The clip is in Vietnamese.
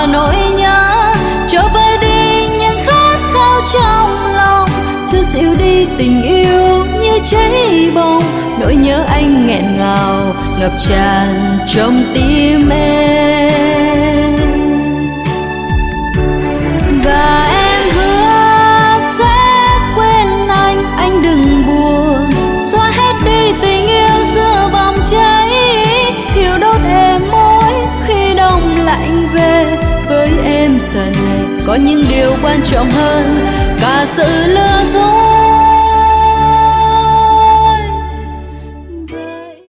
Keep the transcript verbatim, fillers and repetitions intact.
và nỗi nhớ. Trở về đi những khát khao trong lòng, chưa dịu đi tình yêu như cháy bỏng. Nỗi nhớ anh nghẹn ngào ngập tràn trong tim em. Và em hứa sẽ quên anh, anh đừng buồn. Xóa hết đi tình yêu giữa vòng cháy, thiêu đốt em môi khi đông lạnh về. Với em giờ này có những điều quan trọng hơn cả sự lừa dối.